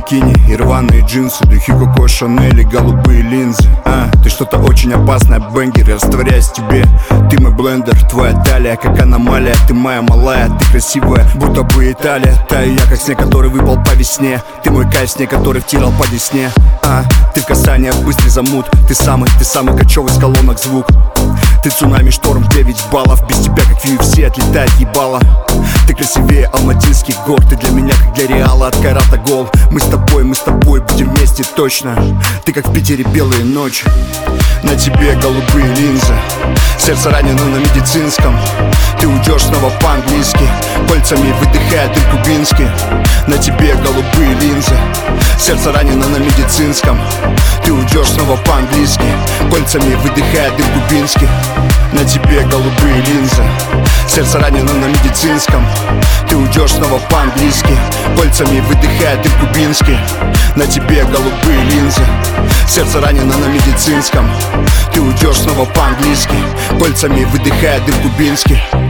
бикини и рваные джинсы, духи Коко Шанель и голубые линзы. Ты что-то очень опасное, бенгер, я растворяюсь в тебе. Ты мой блендер, твоя талия как аномалия. Ты моя малая, ты красивая, будто бы Италия. Таю я, как снег, который выпал по весне. Ты мой кайф, снег, который втирал по десне. Ты в касаниях быстрый замут. Ты самый кочевый с колонок звук. Ты цунами, шторм 9 баллов. Без тебя, как в UFC, отлетает ебало. Ты красивее алматинских гор. Ты для меня, как для Реала, от Кайрата гол. Мы с тобой будем вместе точно. Ты как в Питере белые ночи. На тебе голубые линзы. Сердце ранено на медицинском. Ты уйдешь снова по-английски. Пальцами выдыхая дым кубинский. На тебе голубые линзы. Сердце ранено на медицинском. Ты уйдешь снова по-английски. Пальцами выдыхая дым кубинский. На тебе голубые линзы. Сердце ранено на медицинском. Ты уйдешь снова по-английски. Пальцами выдыхая дым кубинский. На тебе голубые линзы. Сердце ранено на медицинском. Ты уйдешь снова по-английски. Пальцами выдыхая дым кубинский.